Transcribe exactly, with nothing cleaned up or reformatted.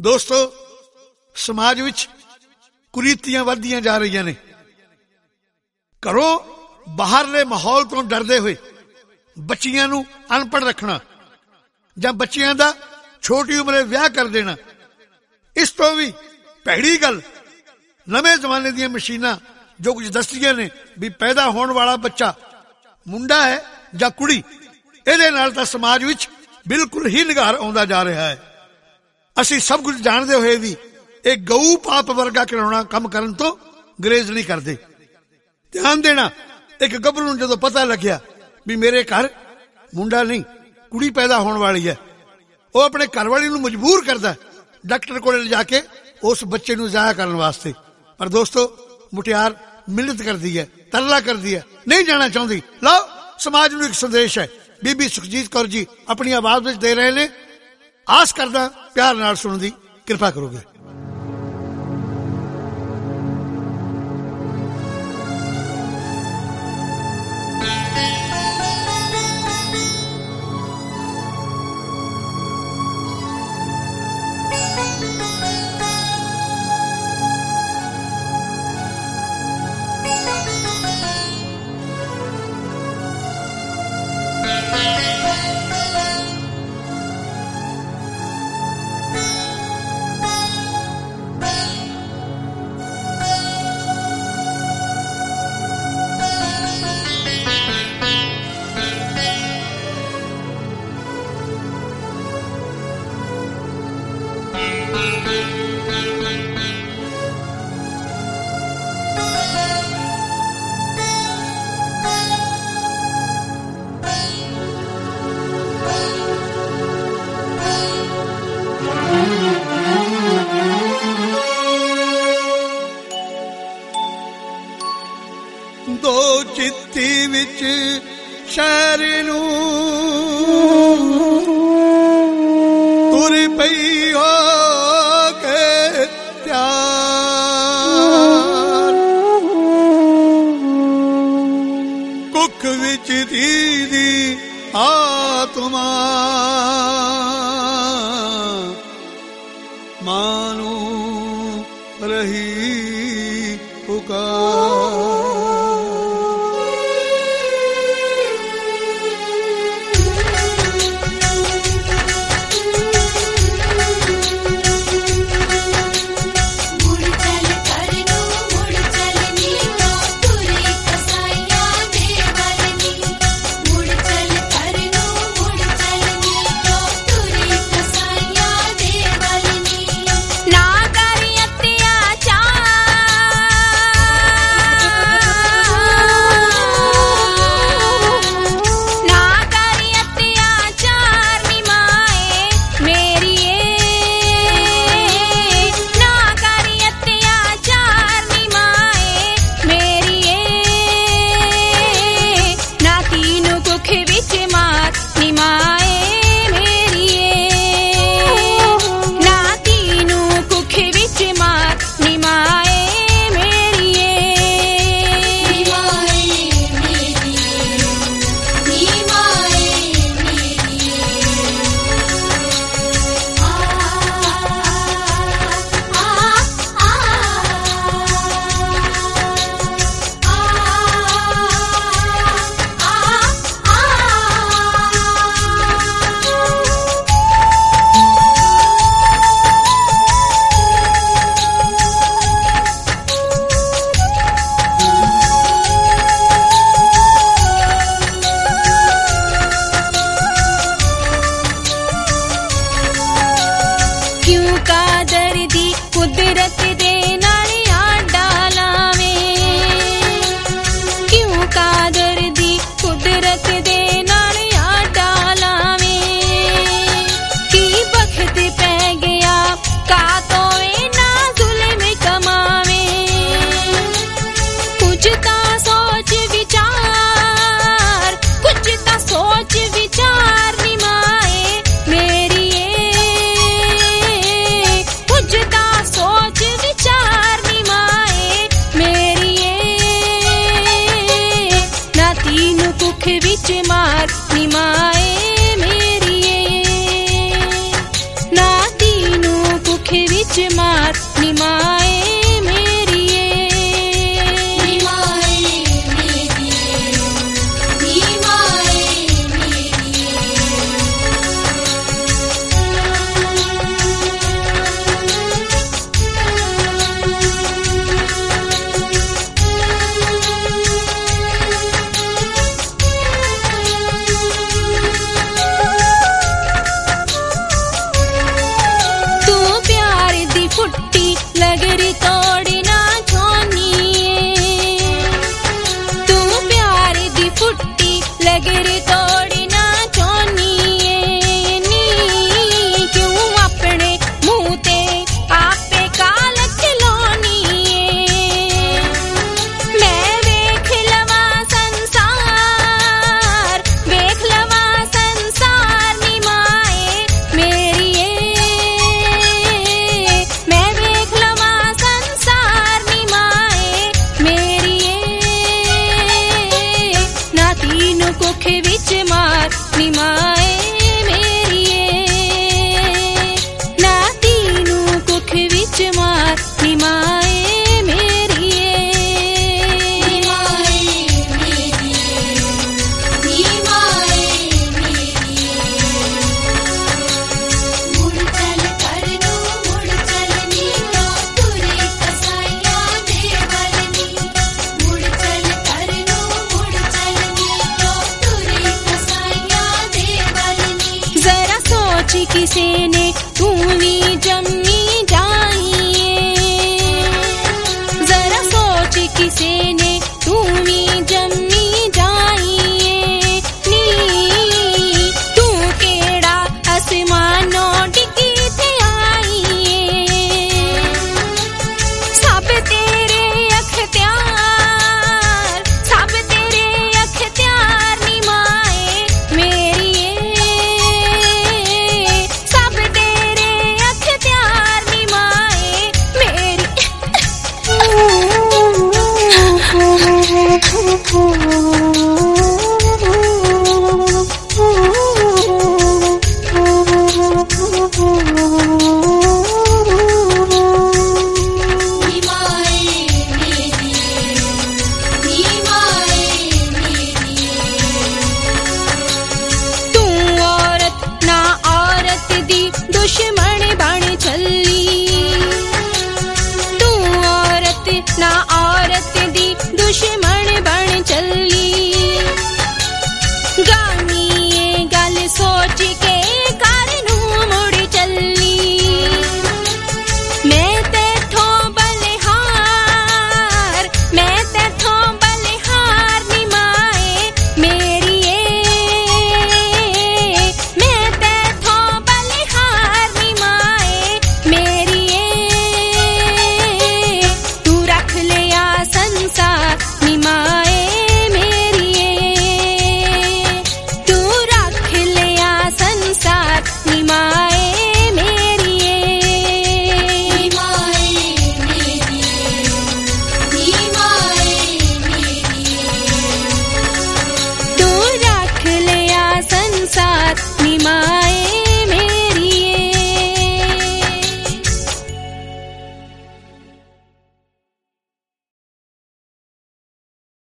ਦੋਸਤੋ, ਸਮਾਜ ਵਿੱਚ ਕੁਰੀਤੀਆਂ ਵੱਧਦੀਆਂ ਜਾ ਰਹੀਆਂ ਨੇ। ਘਰੋਂ ਬਾਹਰਲੇ ਮਾਹੌਲ ਤੋਂ ਡਰਦੇ ਹੋਏ ਬੱਚੀਆਂ ਨੂੰ ਅਨਪੜ੍ਹ ਰੱਖਣਾ ਜਾਂ ਬੱਚਿਆਂ ਦਾ ਛੋਟੀ ਉਮਰੇ ਵਿਆਹ ਕਰ ਦੇਣਾ, ਇਸ ਤੋਂ ਵੀ ਭੈੜੀ ਗੱਲ ਨਵੇਂ ਜ਼ਮਾਨੇ ਦੀਆਂ ਮਸ਼ੀਨਾਂ ਜੋ ਕੁਝ ਦੱਸਦੀਆਂ ਨੇ ਵੀ ਪੈਦਾ ਹੋਣ ਵਾਲਾ ਬੱਚਾ ਮੁੰਡਾ ਹੈ ਜਾਂ ਕੁੜੀ, ਇਹਦੇ ਨਾਲ ਤਾਂ ਸਮਾਜ ਵਿੱਚ ਬਿਲਕੁਲ ਹੀ ਨਿਘਾਰ ਆਉਂਦਾ ਜਾ ਰਿਹਾ ਹੈ। ਅਸੀਂ ਸਭ ਕੁਝ ਜਾਣਦੇ ਹੋਏ ਵੀ ਇਹ ਗਊ ਪਾਪ ਵਰਗਾ ਕਰਾਉਣਾ ਕੰਮ ਕਰਨ ਤੋਂ ਗੁਰੇਜ਼ ਨਹੀਂ ਕਰਦੇ। ਧਿਆਨ ਦੇਣਾ, ਇੱਕ ਗੱਭਰੂ ਨੂੰ ਜਦੋਂ ਪਤਾ ਲੱਗਿਆ ਵੀ ਮੇਰੇ ਘਰ ਮੁੰਡਾ ਨਹੀਂ ਕੁੜੀ ਪੈਦਾ ਹੋਣ ਵਾਲੀ ਹੈ, ਉਹ ਆਪਣੇ ਘਰ ਵਾਲੀ ਨੂੰ ਮਜਬੂਰ ਕਰਦਾ ਡਾਕਟਰ ਕੋਲ ਲਿਜਾ ਕੇ ਉਸ ਬੱਚੇ ਨੂੰ ਜ਼ਾਇਆ ਕਰਨ ਵਾਸਤੇ। ਪਰ ਦੋਸਤੋ, ਮੁਟਿਆਰ ਮਿਹਨਤ ਕਰਦੀ ਹੈ, ਤਰਲਾ ਕਰਦੀ ਹੈ, ਨਹੀਂ ਜਾਣਾ ਚਾਹੁੰਦੀ। ਲਓ, ਸਮਾਜ ਨੂੰ ਇੱਕ ਸੰਦੇਸ਼ ਹੈ, ਬੀਬੀ ਸੁਖਜੀਤ ਕੌਰ ਜੀ ਆਪਣੀ ਆਵਾਜ਼ ਵਿੱਚ ਦੇ ਰਹੇ ਨੇ। ਆਸ ਕਰਦਾ ਪਿਆਰ ਨਾਲ ਸੁਣਨ ਦੀ ਕਿਰਪਾ ਕਰੋਗੇ। ਦੋ ਚਿੱਤੀ ਵਿੱਚ ਸ਼ਹਿਰ ਨੂੰ ਤੁਰ ਪਈ ਹੋ ਕੇ ਤਿਆਰ, ਕੁੱਖ ਵਿੱਚ ਦੀਦੀ ਆਤਮਾ ਮਾਂ ਨੂੰ ਰਹੀ ਪੁਕਾਰ। सोच विचार निमाए मेरिए निमाए मेरिए निमाए मेरिए तू प्यार दी फुट्टी लगरी तोड़ी ना छोनिए तू प्यार दी फुट्टी लगरी तोड़ी ना छोनिए नी क्यों अपने मुंह ते आपे काल खिलौनिए मैं वेख लवा संसार वेख लवा संसार निमाए मेरिए मैं वेख लवा संसार निमाए मेरिए ना तीन कुख विच मार निमाए मेरिए ना तीनू कुख विच मार निमाए मेरिए निमाए मेरिए निमाए मेरिए मुड़ चल करनू मुड़ चलनी तो तुरे कसाइया दे बलनी मुड़ चल करनू मुड़ चलनी तो तुरे कसाइया दे बलनी जरा सोच किसे ने तू भी